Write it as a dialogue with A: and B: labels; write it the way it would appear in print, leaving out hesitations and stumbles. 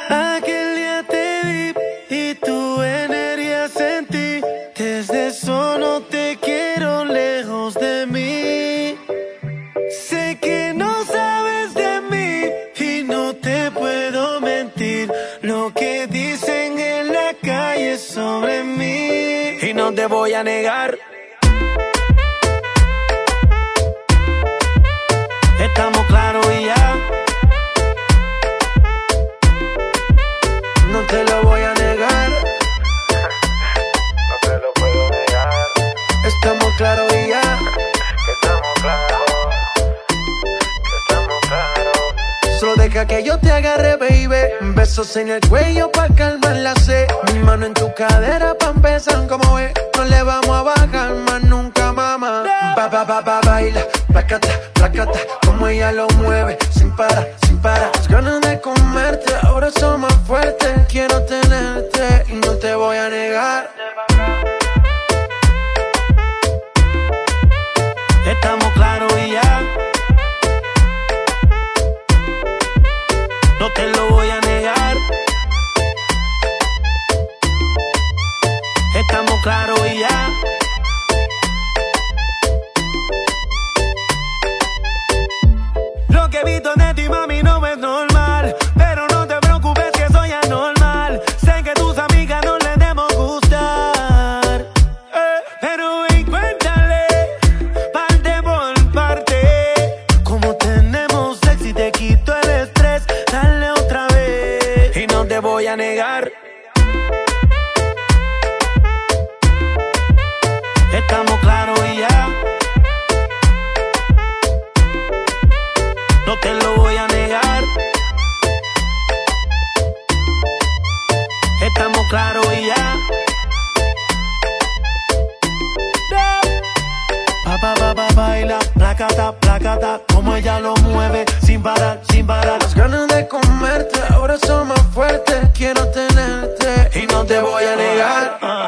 A: Aquel día te vi y tu energía sentí. Desde eso no te quiero lejos de mí. Sé que no sabes de mí y no te puedo mentir. Lo que dicen en la calle sobre mí y no te voy a negar. Estamos claros y ya. No te lo voy a negar.
B: No te lo puedo negar.
A: Estamos claros y ya.
B: Que estamos claros. Que estamos claros.
A: Solo deja que yo te agarre, baby. Besos en el cuello pa' calmar la sed. Mi mano en tu cadera pa' empezar como es. No le vamos a bajar más nunca, mamá. Baila, placata, placata. Como ella lo mueve, sin parar, sin parar. Las ganas de comerte, ahora son más fuertes. Quiero tenerte y no te voy a negar. Estamos claros y ya. No te lo voy a negar. Estamos claros y ya. Lo que he visto de ti, mami, no es normal. Pero no te preocupes que soy anormal. Sé que tus amigas no les debemos gustar. Pero ven, cuéntale, parte por parte. Como tenemos sexy y te quito el estrés. Dale otra vez y no te voy a negar. Estamos claros y ya. No te lo voy a negar. Estamos claros y ya. Baila, placata, placata. Como ella lo mueve, sin parar, sin parar. Las ganas de comerte ahora son más fuertes. Quiero tenerte y no te voy a negar.